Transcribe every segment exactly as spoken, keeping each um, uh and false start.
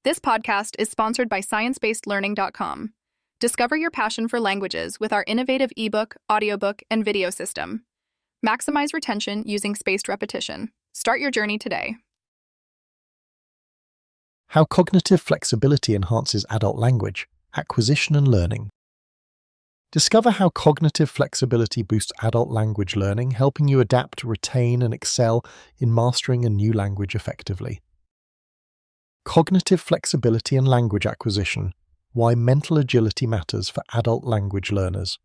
This podcast is sponsored by Science Based Learning dot com. Discover your passion for languages with our innovative ebook, audiobook, and video system. Maximize retention using spaced repetition. Start your journey today. How cognitive flexibility enhances adult language acquisition and learning. Discover how cognitive flexibility boosts adult language learning, helping you adapt, retain, and excel in mastering a new language effectively. Cognitive flexibility and language acquisition. Why mental agility matters for adult language learners.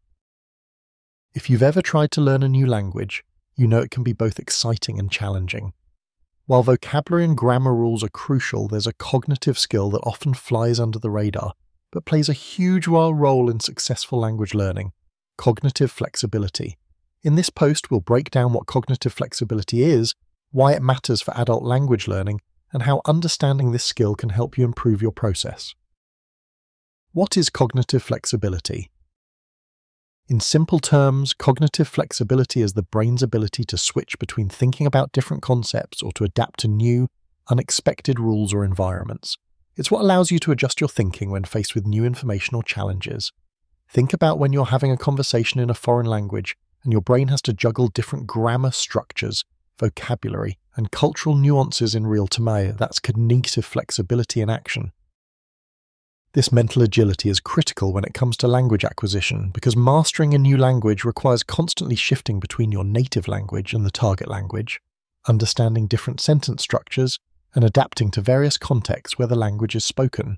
If you've ever tried to learn a new language, you know it can be both exciting and challenging. While vocabulary and grammar rules are crucial, there's a cognitive skill that often flies under the radar, but plays a huge role in successful language learning: cognitive flexibility. In this post, we'll break down what cognitive flexibility is, why it matters for adult language learning, and how understanding this skill can help you improve your process. What is cognitive flexibility? In simple terms, cognitive flexibility is the brain's ability to switch between thinking about different concepts or to adapt to new, unexpected rules or environments. It's what allows you to adjust your thinking when faced with new information or challenges. Think about when you're having a conversation in a foreign language and your brain has to juggle different grammar structures, vocabulary, and cultural nuances in real time. That's cognitive flexibility in action. This mental agility is critical when it comes to language acquisition because mastering a new language requires constantly shifting between your native language and the target language, understanding different sentence structures, and adapting to various contexts where the language is spoken.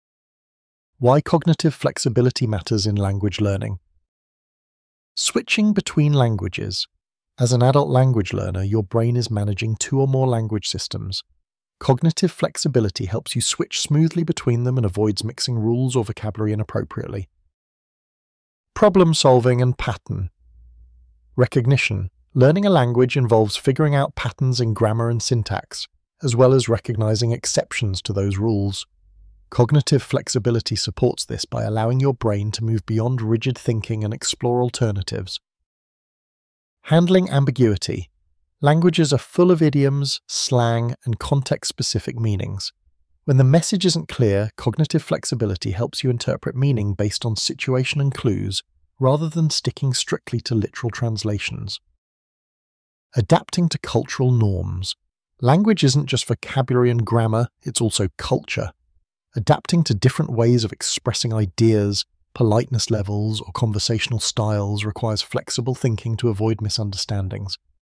Why cognitive flexibility matters in language learning. Switching between languages. As an adult language learner, your brain is managing two or more language systems. Cognitive flexibility helps you switch smoothly between them and avoids mixing rules or vocabulary inappropriately. Problem solving and pattern recognition. Learning a language involves figuring out patterns in grammar and syntax, as well as recognizing exceptions to those rules. Cognitive flexibility supports this by allowing your brain to move beyond rigid thinking and explore alternatives. Handling ambiguity. Languages are full of idioms, slang, and context-specific meanings. When the message isn't clear, cognitive flexibility helps you interpret meaning based on situation and clues, rather than sticking strictly to literal translations. Adapting to cultural norms. Language isn't just vocabulary and grammar, it's also culture. Adapting to different ways of expressing ideas, politeness levels, or conversational styles requires flexible thinking to avoid misunderstandings.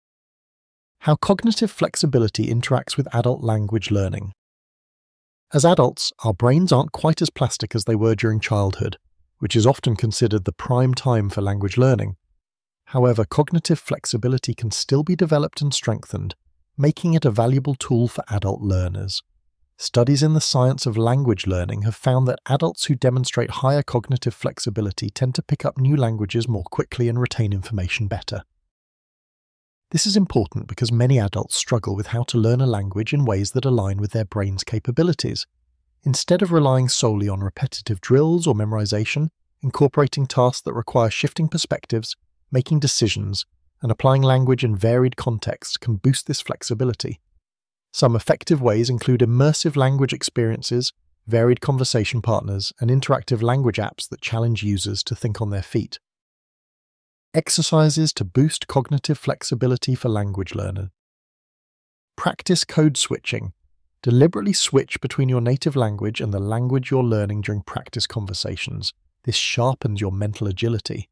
How cognitive flexibility interacts with adult language learning. As adults, our brains aren't quite as plastic as they were during childhood, which is often considered the prime time for language learning. However, cognitive flexibility can still be developed and strengthened, making it a valuable tool for adult learners. Studies in the science of language learning have found that adults who demonstrate higher cognitive flexibility tend to pick up new languages more quickly and retain information better. This is important because many adults struggle with how to learn a language in ways that align with their brain's capabilities. Instead of relying solely on repetitive drills or memorization, incorporating tasks that require shifting perspectives, making decisions, and applying language in varied contexts can boost this flexibility. Some effective ways include immersive language experiences, varied conversation partners, and interactive language apps that challenge users to think on their feet. Exercises to boost cognitive flexibility for language learners. Practice code switching. Deliberately switch between your native language and the language you're learning during practice conversations. This sharpens your mental agility.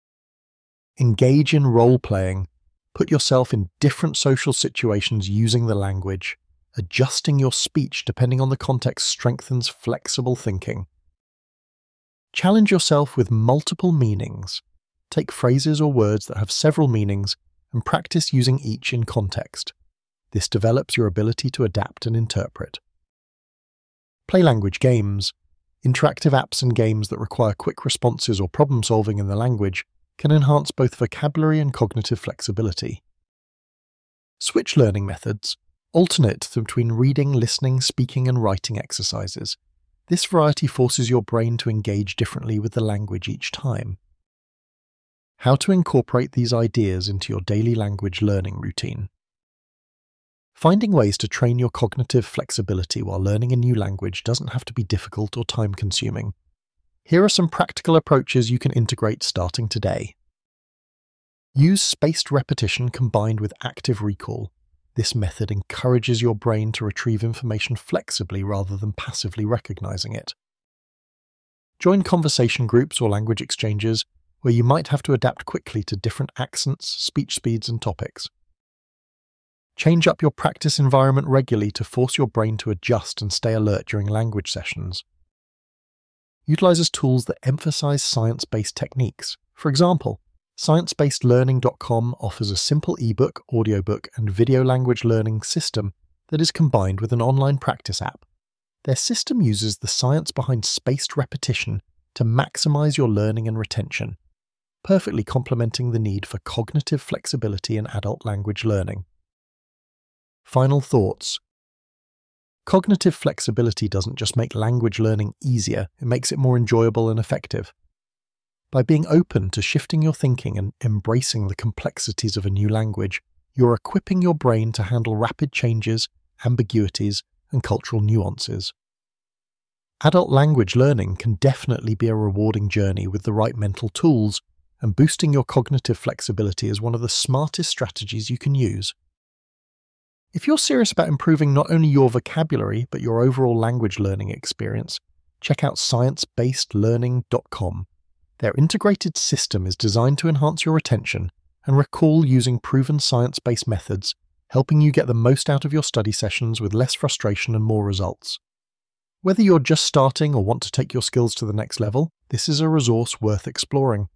Engage in role-playing. Put yourself in different social situations using the language. Adjusting your speech depending on the context strengthens flexible thinking. Challenge yourself with multiple meanings. Take phrases or words that have several meanings and practice using each in context. This develops your ability to adapt and interpret. Play language games. Interactive apps and games that require quick responses or problem solving in the language can enhance both vocabulary and cognitive flexibility. Switch learning methods. Alternate between reading, listening, speaking, and writing exercises. This variety forces your brain to engage differently with the language each time. How to incorporate these ideas into your daily language learning routine. Finding ways to train your cognitive flexibility while learning a new language doesn't have to be difficult or time-consuming. Here are some practical approaches you can integrate starting today. Use spaced repetition combined with active recall. This method encourages your brain to retrieve information flexibly rather than passively recognizing it. Join conversation groups or language exchanges where you might have to adapt quickly to different accents, speech speeds, and topics. Change up your practice environment regularly to force your brain to adjust and stay alert during language sessions. Utilizes tools that emphasize science-based techniques. For example, science based learning dot com offers a simple ebook, audiobook, and video language learning system that is combined with an online practice app. Their system uses the science behind spaced repetition to maximize your learning and retention, perfectly complementing the need for cognitive flexibility in adult language learning. Final thoughts. Cognitive flexibility doesn't just make language learning easier, it makes it more enjoyable and effective. By being open to shifting your thinking and embracing the complexities of a new language, you're equipping your brain to handle rapid changes, ambiguities, and cultural nuances. Adult language learning can definitely be a rewarding journey with the right mental tools, and boosting your cognitive flexibility is one of the smartest strategies you can use. If you're serious about improving not only your vocabulary but your overall language learning experience, check out science based learning dot com. Their integrated system is designed to enhance your retention and recall using proven science-based methods, helping you get the most out of your study sessions with less frustration and more results. Whether you're just starting or want to take your skills to the next level, this is a resource worth exploring.